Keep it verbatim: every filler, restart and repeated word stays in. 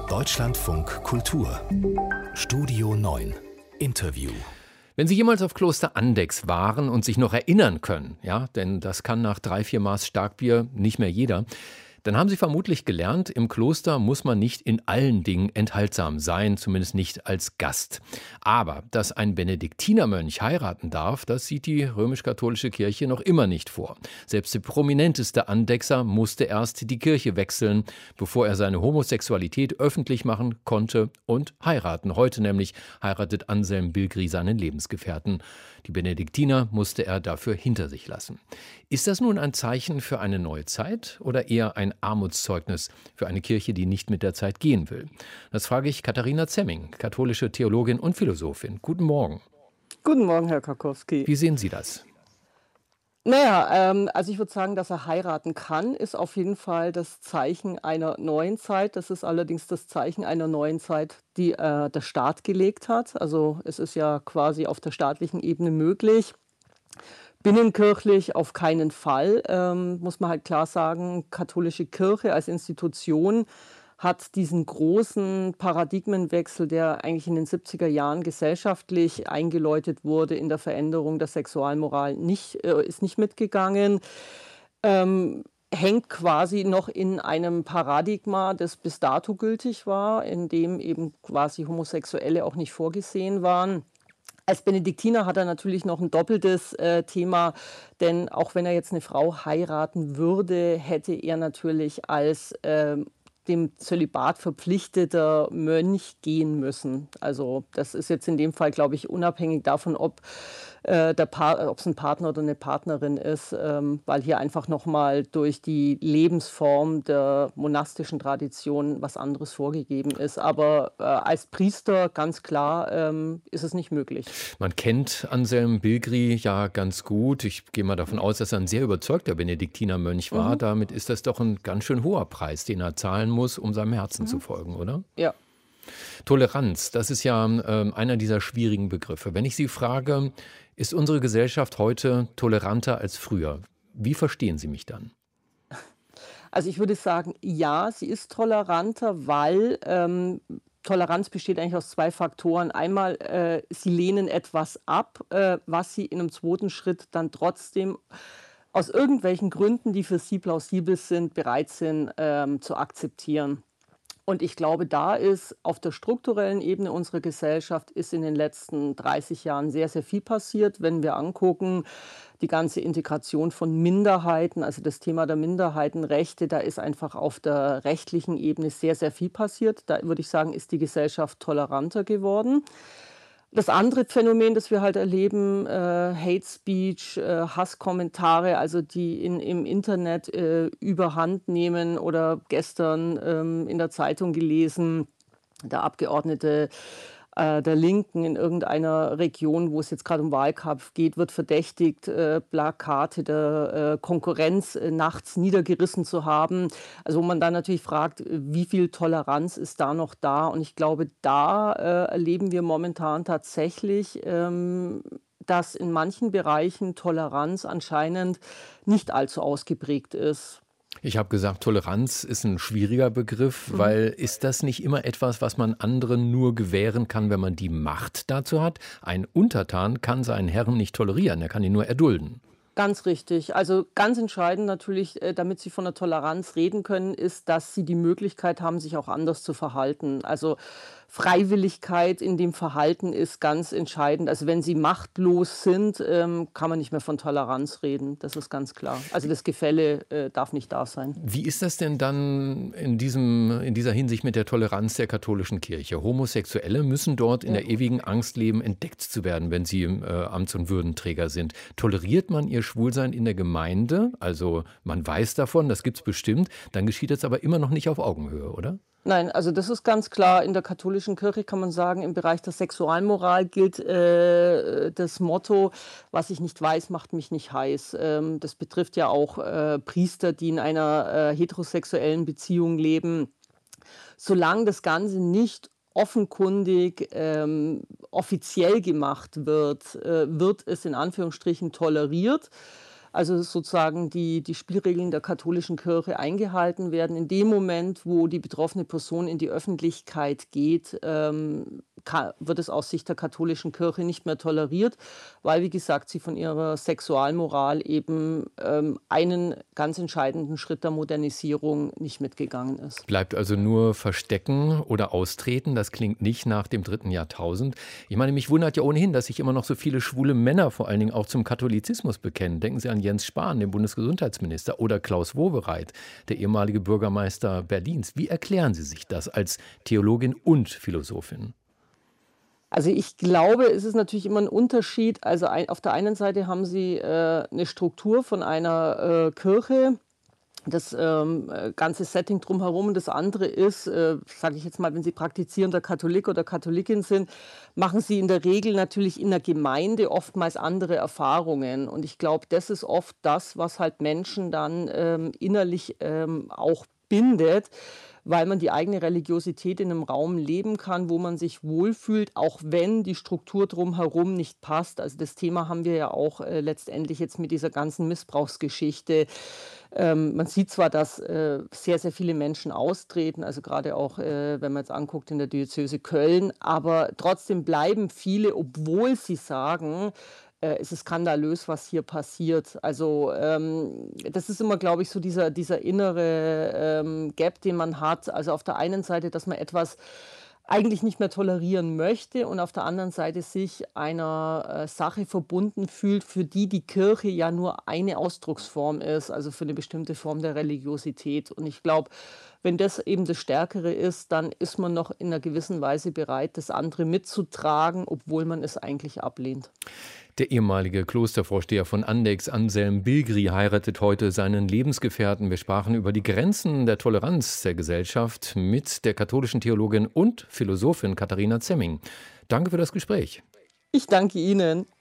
Deutschlandfunk Kultur Studio neun Interview. Wenn Sie jemals auf Kloster Andechs waren und sich noch erinnern können, ja, denn das kann nach drei, vier Maß Starkbier nicht mehr jeder, dann haben Sie vermutlich gelernt, im Kloster muss man nicht in allen Dingen enthaltsam sein, zumindest nicht als Gast. Aber dass ein Benediktinermönch heiraten darf, das sieht die römisch-katholische Kirche noch immer nicht vor. Selbst der prominenteste Andechser musste erst die Kirche wechseln, bevor er seine Homosexualität öffentlich machen konnte und heiraten. Heute nämlich heiratet Anselm Bilgri seinen Lebensgefährten. Die Benediktiner musste er dafür hinter sich lassen. Ist das nun ein Zeichen für eine neue Zeit oder eher ein Armutszeugnis für eine Kirche, die nicht mit der Zeit gehen will? Das frage ich Katharina Zemming, katholische Theologin und Philosophin. Guten Morgen. Guten Morgen, Herr Karkowski. Wie sehen Sie das? Naja, ähm, also ich würde sagen, dass er heiraten kann, ist auf jeden Fall das Zeichen einer neuen Zeit. Das ist allerdings das Zeichen einer neuen Zeit, die äh, der Staat gelegt hat. Also es ist ja quasi auf der staatlichen Ebene möglich. Binnenkirchlich auf keinen Fall, ähm, muss man halt klar sagen, katholische Kirche als Institution hat diesen großen Paradigmenwechsel, der eigentlich in den siebziger Jahren gesellschaftlich eingeläutet wurde in der Veränderung der Sexualmoral, nicht, äh, ist nicht mitgegangen. Ähm, hängt quasi noch in einem Paradigma, das bis dato gültig war, in dem eben quasi Homosexuelle auch nicht vorgesehen waren. Als Benediktiner hat er natürlich noch ein doppeltes äh, Thema, denn auch wenn er jetzt eine Frau heiraten würde, hätte er natürlich als äh, dem Zölibat verpflichteter Mönch gehen müssen. Also das ist jetzt in dem Fall, glaube ich, unabhängig davon, ob äh, der pa- ob es ein Partner oder eine Partnerin ist, ähm, weil hier einfach nochmal durch die Lebensform der monastischen Tradition was anderes vorgegeben ist. Aber äh, als Priester ganz klar ähm, ist es nicht möglich. Man kennt Anselm Bilgri ja ganz gut. Ich gehe mal davon aus, dass er ein sehr überzeugter Benediktinermönch war. Mhm. Damit ist das doch ein ganz schön hoher Preis, den er zahlen muss, um seinem Herzen mhm. zu folgen, oder? Ja. Toleranz, das ist ja äh, einer dieser schwierigen Begriffe. Wenn ich Sie frage, ist unsere Gesellschaft heute toleranter als früher? Wie verstehen Sie mich dann? Also ich würde sagen, ja, sie ist toleranter, weil ähm, Toleranz besteht eigentlich aus zwei Faktoren. Einmal, äh, sie lehnen etwas ab, äh, was sie in einem zweiten Schritt dann trotzdem aus irgendwelchen Gründen, die für sie plausibel sind, bereit sind ähm, zu akzeptieren. Und ich glaube, da ist auf der strukturellen Ebene unserer Gesellschaft ist in den letzten dreißig Jahren sehr, sehr viel passiert. Wenn wir angucken, die ganze Integration von Minderheiten, also das Thema der Minderheitenrechte, da ist einfach auf der rechtlichen Ebene sehr, sehr viel passiert. Da würde ich sagen, ist die Gesellschaft toleranter geworden. Das andere Phänomen, das wir halt erleben, äh, Hate Speech, äh, Hasskommentare, also die in, im Internet äh, überhand nehmen oder gestern ähm, in der Zeitung gelesen, der Abgeordnete äh, der Linken in irgendeiner Region, wo es jetzt gerade um Wahlkampf geht, wird verdächtigt, äh, Plakate der äh, Konkurrenz äh, nachts niedergerissen zu haben. Also wo man dann natürlich fragt, wie viel Toleranz ist da noch da? Und ich glaube, da äh, erleben wir momentan tatsächlich, ähm, dass in manchen Bereichen Toleranz anscheinend nicht allzu ausgeprägt ist. Ich habe gesagt, Toleranz ist ein schwieriger Begriff, mhm. weil ist das nicht immer etwas, was man anderen nur gewähren kann, wenn man die Macht dazu hat? Ein Untertan kann seinen Herrn nicht tolerieren, er kann ihn nur erdulden. Ganz richtig. Also ganz entscheidend natürlich, damit Sie von der Toleranz reden können, ist, dass Sie die Möglichkeit haben, sich auch anders zu verhalten. Also Freiwilligkeit in dem Verhalten ist ganz entscheidend. Also wenn Sie machtlos sind, ähm, kann man nicht mehr von Toleranz reden. Das ist ganz klar. Also das Gefälle äh, darf nicht da sein. Wie ist das denn dann in, diesem, in dieser Hinsicht mit der Toleranz der katholischen Kirche? Homosexuelle müssen dort in ja. der ewigen Angst leben, entdeckt zu werden, wenn sie äh, Amts- und Würdenträger sind. Toleriert man ihr Schwulsein in der Gemeinde? Also man weiß davon, das gibt es bestimmt. Dann geschieht das aber immer noch nicht auf Augenhöhe, oder? Nein, also das ist ganz klar. In der katholischen Kirche kann man sagen, im Bereich der Sexualmoral gilt äh, das Motto, was ich nicht weiß, macht mich nicht heiß. Ähm, das betrifft ja auch äh, Priester, die in einer äh, heterosexuellen Beziehung leben. Solange das Ganze nicht offenkundig ähm, offiziell gemacht wird, äh, wird es in Anführungsstrichen toleriert. Also sozusagen die, die Spielregeln der katholischen Kirche eingehalten werden. In dem Moment, wo die betroffene Person in die Öffentlichkeit geht, ähm, ka- wird es aus Sicht der katholischen Kirche nicht mehr toleriert, weil, wie gesagt, sie von ihrer Sexualmoral eben ähm, einen ganz entscheidenden Schritt der Modernisierung nicht mitgegangen ist. Bleibt also nur verstecken oder austreten. Das klingt nicht nach dem dritten Jahrtausend. Ich meine, mich wundert ja ohnehin, dass sich immer noch so viele schwule Männer vor allen Dingen auch zum Katholizismus bekennen. Denken Sie an Jens Spahn, den Bundesgesundheitsminister, oder Klaus Wowereit, der ehemalige Bürgermeister Berlins. Wie erklären Sie sich das als Theologin und Philosophin? Also ich glaube, es ist natürlich immer ein Unterschied. Also ein, auf der einen Seite haben Sie äh, eine Struktur von einer äh, Kirche, das ähm, äh, ganze Setting drumherum. Und das andere ist, äh, sage ich jetzt mal, wenn Sie praktizierender Katholik oder Katholikin sind, machen Sie in der Regel natürlich in der Gemeinde oftmals andere Erfahrungen. Und ich glaube, das ist oft das, was halt Menschen dann ähm, innerlich ähm, auch bindet, weil man die eigene Religiosität in einem Raum leben kann, wo man sich wohlfühlt, auch wenn die Struktur drumherum nicht passt. Also das Thema haben wir ja auch äh, letztendlich jetzt mit dieser ganzen Missbrauchsgeschichte. Ähm, man sieht zwar, dass äh, sehr, sehr viele Menschen austreten, also gerade auch, äh, wenn man jetzt anguckt in der Diözese Köln, aber trotzdem bleiben viele, obwohl sie sagen, äh, es ist skandalös, was hier passiert. Also ähm, das ist immer, glaube ich, so dieser, dieser innere ähm, Gap, den man hat. Also auf der einen Seite, dass man etwas eigentlich nicht mehr tolerieren möchte und auf der anderen Seite sich einer äh, Sache verbunden fühlt, für die die Kirche ja nur eine Ausdrucksform ist, also für eine bestimmte Form der Religiosität. Und ich glaube, wenn das eben das Stärkere ist, dann ist man noch in einer gewissen Weise bereit, das andere mitzutragen, obwohl man es eigentlich ablehnt. Der ehemalige Klostervorsteher von Andechs, Anselm Bilgri, heiratet heute seinen Lebensgefährten. Wir sprachen über die Grenzen der Toleranz der Gesellschaft mit der katholischen Theologin und Philosophin Katharina Zemming. Danke für das Gespräch. Ich danke Ihnen.